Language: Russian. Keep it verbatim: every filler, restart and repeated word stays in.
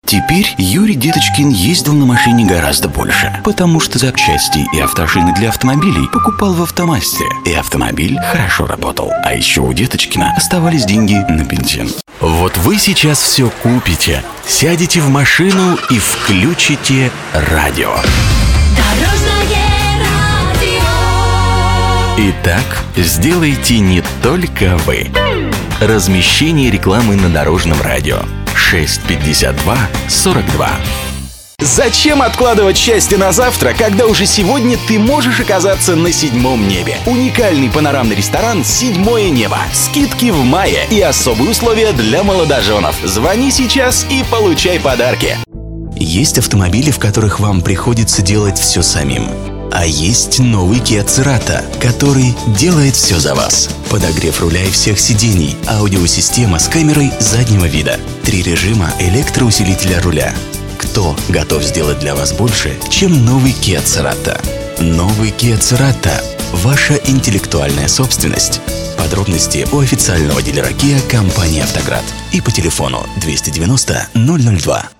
Теперь Юрий Деточкин ездил на машине гораздо больше, потому что запчасти и автошины для автомобилей покупал в Автомастере, и автомобиль хорошо работал. А еще у Деточкина оставались деньги на бензин. Вот вы сейчас все купите, сядете в машину и включите радио. Итак, сделайте не только вы. Размещение рекламы на Дорожном радио. шесть пятьдесят два сорок два. Зачем откладывать счастье на завтра, когда уже сегодня ты можешь оказаться на седьмом небе? Уникальный панорамный ресторан «Седьмое небо». Скидки в мае и особые условия для молодоженов. Звони сейчас и получай подарки. Есть автомобили, в которых вам приходится делать все самим. А есть новый Kia Cerato, который делает все за вас. Подогрев руля и всех сидений, аудиосистема с камерой заднего вида, три режима электроусилителя руля. Кто готов сделать для вас больше, чем новый Kia Cerato? Новый Kia Cerato – ваша интеллектуальная собственность. Подробности у официального дилера Kia компании «Автоград» и по телефону двести девяносто ноль ноль два.